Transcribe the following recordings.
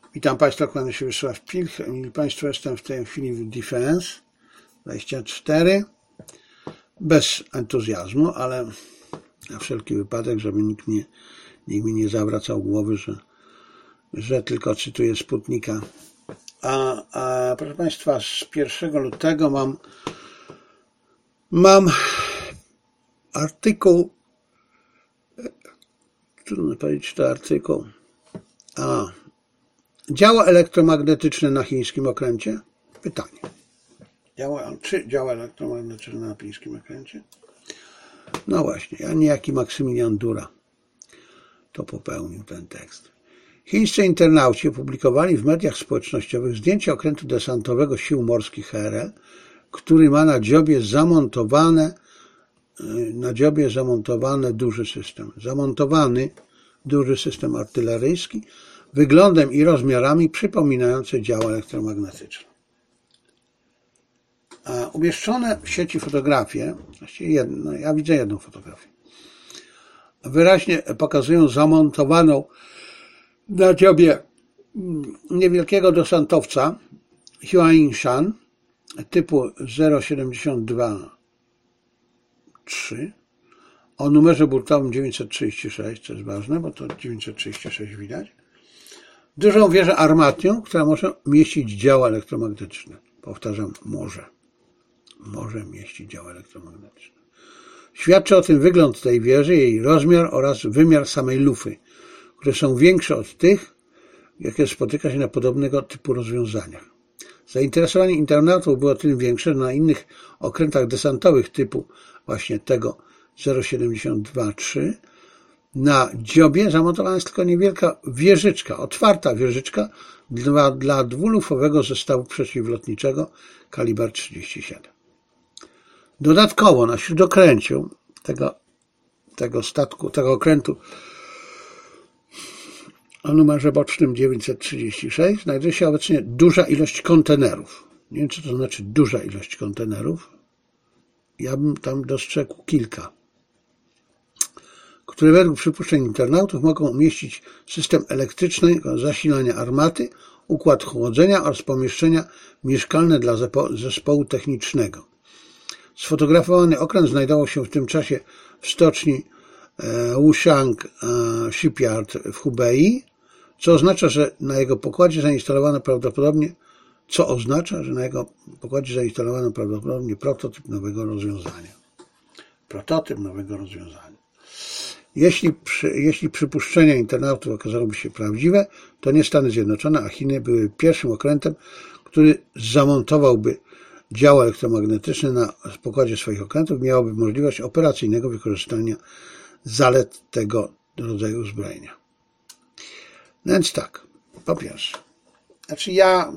Witam Państwa, kłaniam się Wiesław Pilch. Mili Państwo, jestem w tej chwili w Defense 24. Bez entuzjazmu, ale na wszelki wypadek, żeby nikt mi nie zawracał głowy, że tylko cytuję Sputnika. A proszę Państwa, z 1 lutego mam artykuł, trudno powiedzieć, czy to artykuł, działa elektromagnetyczne na chińskim okręcie? Pytanie. Czy działa elektromagnetyczne na chińskim okręcie? No właśnie, a niejaki Maksymilian Dura to popełnił ten tekst. Chińscy internauci opublikowali w mediach społecznościowych zdjęcie okrętu desantowego Sił Morskich HRL, który ma na dziobie zamontowany duży system artyleryjski, wyglądem i rozmiarami przypominające działa elektromagnetyczne. Umieszczone w sieci fotografie, właściwie ja widzę jedną fotografię, wyraźnie pokazują zamontowaną na dziobie niewielkiego desantowca Huayingshan typu 072-3 o numerze burtowym 936, co jest ważne, bo to 936 widać. Dużą wieżę armatnią, która może mieścić działa elektromagnetyczne. Powtarzam, może mieścić działa elektromagnetyczne. Świadczy o tym wygląd tej wieży, jej rozmiar oraz wymiar samej lufy, które są większe od tych, jakie spotyka się na podobnego typu rozwiązaniach. Zainteresowanie internautów było tym większe, że na innych okrętach desantowych typu właśnie tego 072-3 na dziobie zamontowana jest tylko niewielka wieżyczka, otwarta wieżyczka dla dwulufowego zestawu przeciwlotniczego kaliber 37. Dodatkowo na śródokręciu tego okrętu o numerze bocznym 936 znajduje się obecnie duża ilość kontenerów. Nie wiem, co to znaczy duża ilość kontenerów. Ja bym tam dostrzegł kilka, które według przypuszczeń internautów mogą umieścić system elektrycznego zasilania armaty, układ chłodzenia oraz pomieszczenia mieszkalne dla zespołu technicznego. Sfotografowany okręt znajdował się w tym czasie w stoczni Wuxiang Shipyard w Hubei, co oznacza, że na jego pokładzie zainstalowano prawdopodobnie prototyp nowego rozwiązania. Jeśli przypuszczenia internautów okazałyby się prawdziwe, to nie Stany Zjednoczone, a Chiny były pierwszym okrętem, który zamontowałby działa elektromagnetyczne na pokładzie swoich okrętów, miałoby możliwość operacyjnego wykorzystania zalet tego rodzaju uzbrojenia. No więc tak, po pierwsze, ja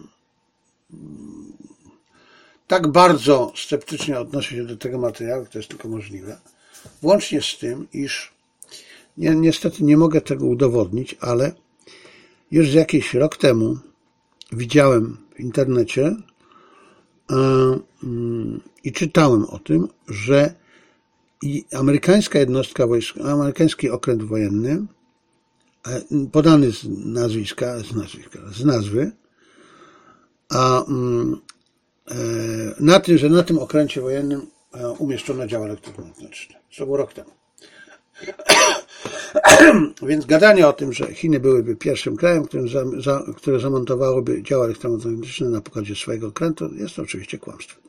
tak bardzo sceptycznie odnoszę się do tego materiału, to jest tylko możliwe, włącznie z tym, iż niestety nie mogę tego udowodnić, ale już jakiś rok temu widziałem w internecie i czytałem o tym, że amerykańska jednostka wojskowa, amerykański okręt wojenny, podany z nazwy, że na tym okręcie wojennym umieszczono działa elektromagnetyczne. To było rok temu. Więc gadanie o tym, że Chiny byłyby pierwszym krajem, które zamontowałoby działa elektromagnetyczne na pokładzie swojego okrętu, jest to oczywiście kłamstwo.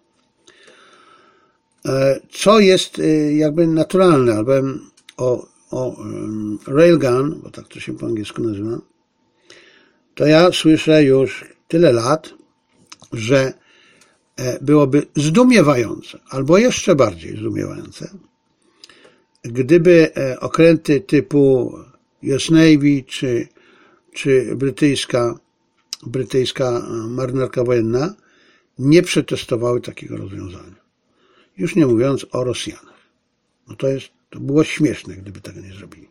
Co jest jakby naturalne, albowiem o railgun, bo tak to się po angielsku nazywa, to ja słyszę już tyle lat, że byłoby zdumiewające, albo jeszcze bardziej zdumiewające, gdyby okręty typu US Navy czy brytyjska marynarka wojenna nie przetestowały takiego rozwiązania. Już nie mówiąc o Rosjanach. No to było śmieszne, gdyby tego nie zrobili.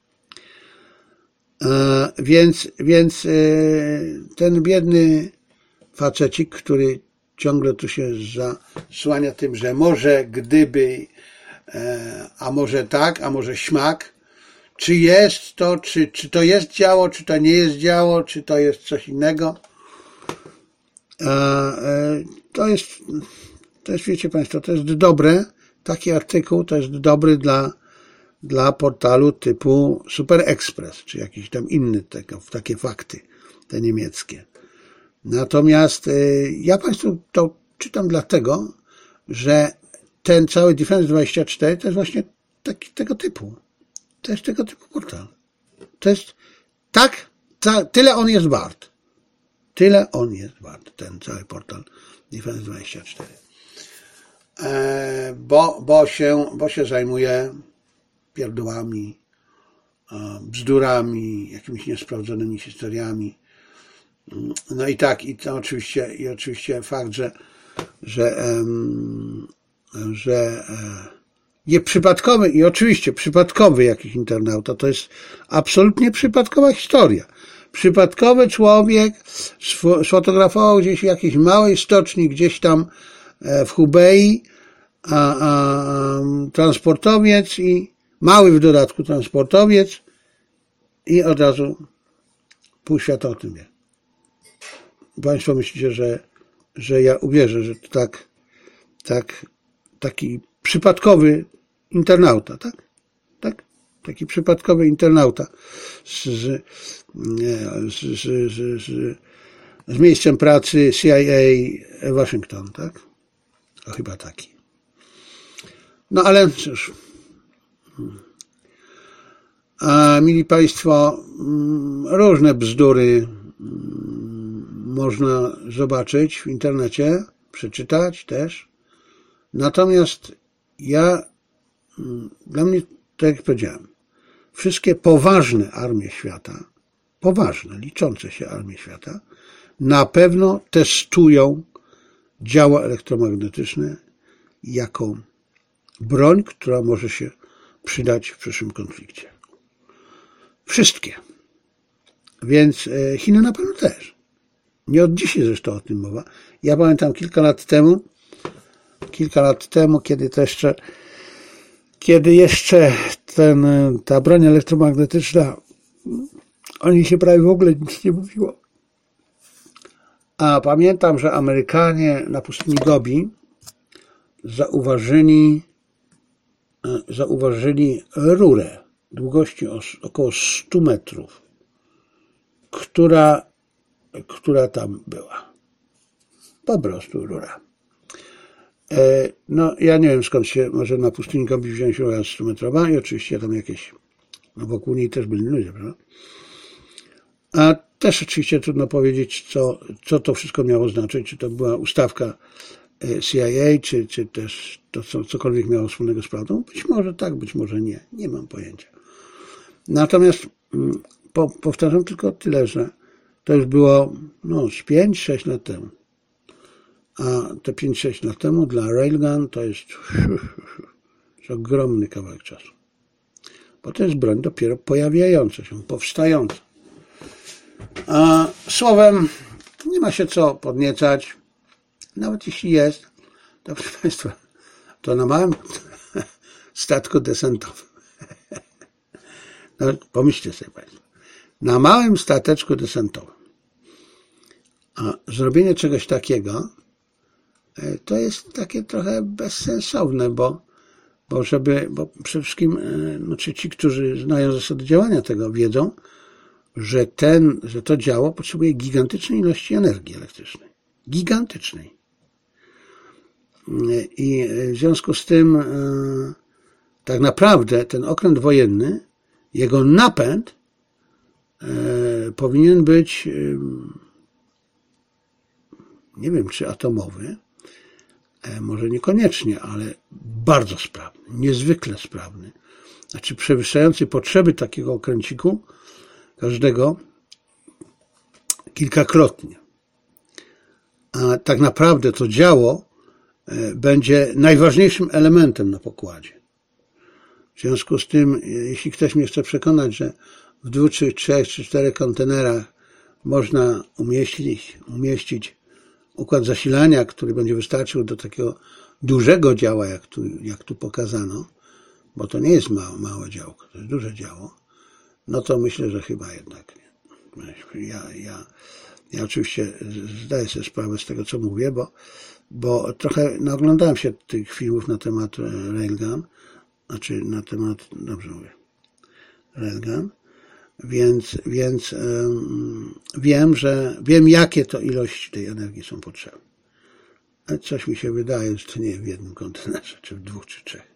Więc ten biedny facecik, który ciągle tu się zasłania tym, że może gdyby, a może tak, a może śmak, czy jest to, czy to jest działo, czy to nie jest działo, czy to jest coś innego. To jest, wiecie Państwo, to jest dobre, taki artykuł to jest dobry dla portalu typu Super Express, czy jakiś tam inny, takie fakty, te niemieckie. Natomiast ja Państwu to czytam dlatego, że ten cały Defense24 to jest właśnie tego typu. To jest tego typu portal. To jest tyle on jest wart. Tyle on jest wart, ten cały portal Defense24. Bo się zajmuje pierdołami, bzdurami, jakimiś niesprawdzonymi historiami. No i tak, i oczywiście fakt, że nieprzypadkowy i oczywiście przypadkowy jakiś internauta, to jest absolutnie przypadkowa historia. Przypadkowy człowiek sfotografował gdzieś jakiejś małej stoczni, gdzieś tam w Hubei, transportowiec i mały w dodatku transportowiec i od razu pół świata o tym wie. Państwo myślicie, że ja uwierzę, że to taki przypadkowy internauta, tak? Taki przypadkowy internauta z miejscem pracy CIA Waszyngton, tak? O, chyba taki. No ale cóż. Mili Państwo, różne bzdury można zobaczyć w internecie, przeczytać też. Natomiast dla mnie, tak jak powiedziałem, wszystkie poważne armie świata, poważne, liczące się armie świata, na pewno testują działa elektromagnetyczne jako broń, która może się przydać w przyszłym konflikcie. Wszystkie. Więc Chiny na pewno też. Nie od dzisiaj zresztą o tym mowa. Ja pamiętam kilka lat temu, kiedy jeszcze ta broń elektromagnetyczna, o niej się prawie w ogóle nic nie mówiło. A pamiętam, że Amerykanie na pustyni Gobi zauważyli rurę długości około 100 metrów, która tam była. Po prostu rura. No, ja nie wiem skąd się może na pustyni Gobi wziąć rura 100-metrowa i oczywiście tam jakieś, wokół niej też byli ludzie, prawda? A też oczywiście trudno powiedzieć, co to wszystko miało znaczyć, czy to była ustawka CIA, czy też to cokolwiek miało wspólnego z prawdą. Być może tak, być może nie. Nie mam pojęcia. Natomiast powtarzam tylko tyle, że to już było z 5-6 lat temu. A te 5-6 lat temu dla Railgun to jest ogromny kawałek czasu. Bo to jest broń dopiero pojawiająca się, powstająca. Słowem, nie ma się co podniecać. Nawet jeśli jest, to proszę Państwa, to na małym statku desantowym. No, pomyślcie sobie Państwo. Na małym stateczku desantowym. A zrobienie czegoś takiego to jest takie trochę bezsensowne, bo przede wszystkim ci, którzy znają zasady działania tego, wiedzą, że to działo potrzebuje gigantycznej ilości energii elektrycznej. Gigantycznej. I w związku z tym tak naprawdę ten okręt wojenny, jego napęd powinien być, nie wiem czy atomowy, może niekoniecznie, ale bardzo sprawny, niezwykle sprawny. Znaczy przewyższający potrzeby takiego okręciku, każdego, kilkakrotnie. A tak naprawdę to działo będzie najważniejszym elementem na pokładzie. W związku z tym, jeśli ktoś mnie chce przekonać, że w 2, czy 3, czy 4 kontenerach można umieścić układ zasilania, który będzie wystarczył do takiego dużego działa, jak tu pokazano, bo to nie jest małe działko, to jest duże działo, no to myślę, że chyba jednak nie. Ja oczywiście zdaję sobie sprawę z tego, co mówię, bo trochę naoglądałem się tych filmów na temat Railgun, znaczy na temat, dobrze mówię, Railgun, więc wiem, jakie to ilości tej energii są potrzebne. Ale coś mi się wydaje, że to nie w jednym kontenerze, czy w 2, czy 3.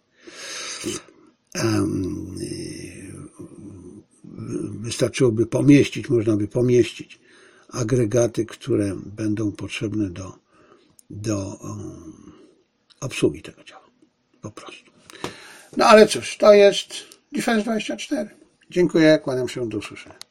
Wystarczyłoby można by pomieścić agregaty, które będą potrzebne do obsługi tego działa. Po prostu. No ale cóż, to jest Defense 24. Dziękuję, kłaniam się, do usłyszenia.